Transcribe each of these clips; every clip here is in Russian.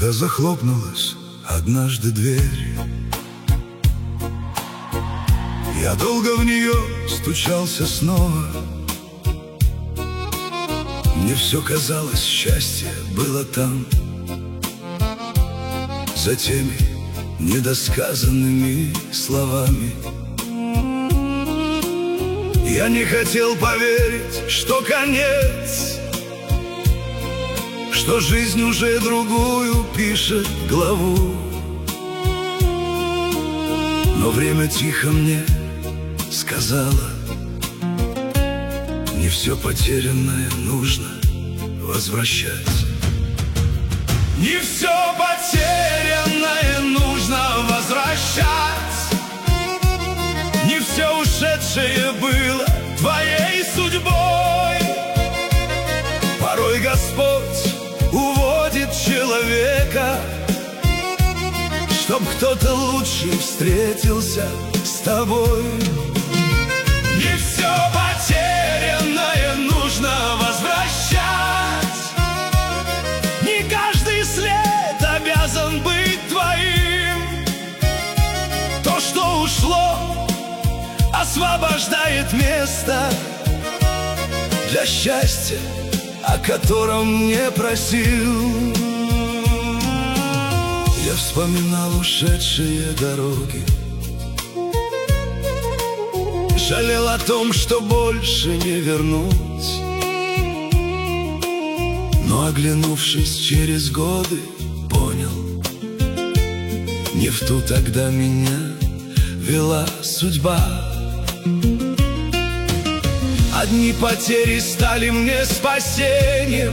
Когда захлопнулась однажды дверь, я долго в нее стучался снова. Мне все казалось, счастье было там, за теми недосказанными словами. Я не хотел поверить, что конец, что жизнь уже другую пишет главу. Но время тихо мне сказала: не все потерянное нужно возвращать. Не все потерянное нужно возвращать. Не все ушедшее было твоей судьбой. Порой Господь уводит человека, чтоб кто-то лучше встретился с тобой. Не все потерянное нужно возвращать. Не каждый след обязан быть твоим. То, что ушло, освобождает место для счастья, о котором не просил. Я вспоминал ушедшие дороги, жалел о том, что больше не вернуть. Но, оглянувшись через годы, понял: не в ту тогда меня вела судьба. Одни потери стали мне спасением,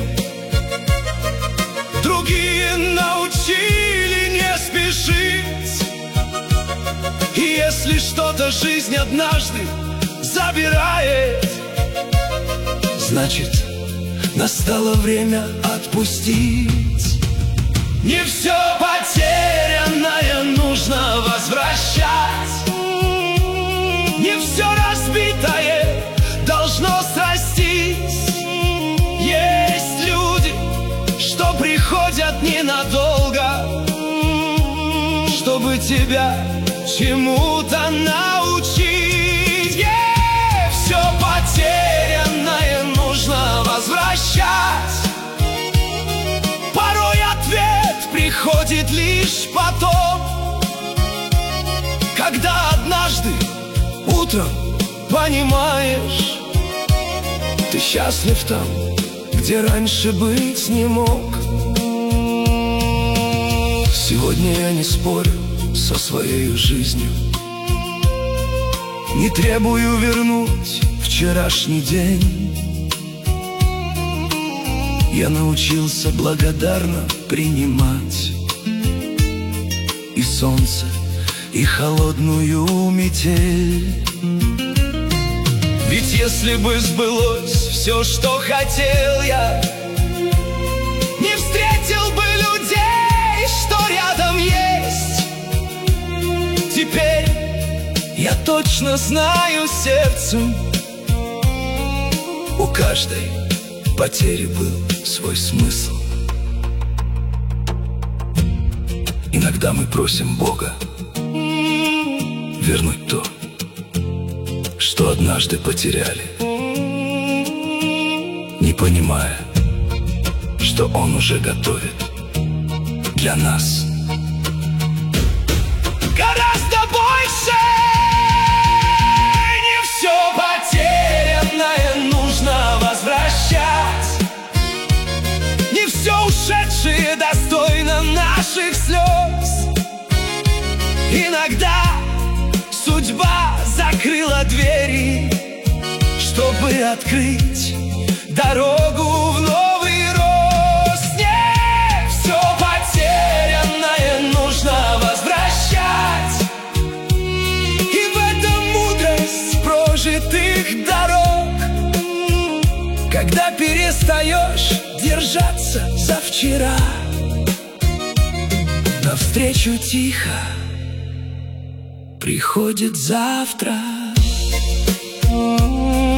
другие научили не спешить. И если что-то жизнь однажды забирает, значит, настало время отпустить. Не все потерянное нужно возвращать. Не все разбитое должно срастись. Есть люди, что приходят ненадолго, чтобы тебя чему-то научить. Все потерянное нужно возвращать. Порой ответ приходит лишь потом, когда однажды утром понимаешь, ты счастлив там, где раньше быть не мог. Сегодня я не спорю со своей жизнью, не требую вернуть вчерашний день. Я научился благодарно принимать и солнце, и холодную метель. Ведь если бы сбылось все, что хотел я, не встретил бы людей, что рядом есть. Теперь я точно знаю сердцем, у каждой потери был свой смысл. Иногда мы просим Бога вернуть то, что однажды потеряли, не понимая, что Он уже готовит для нас гораздо больше. Не все потерянное нужно возвращать. Не все ушедшее достойно наших слез. Иногда судьба закрыла двери, чтобы открыть дорогу в новый рост. Не все потерянное нужно возвращать. И в этом мудрость прожитых дорог, когда перестаешь держаться за вчера, навстречу тихо приходит завтра.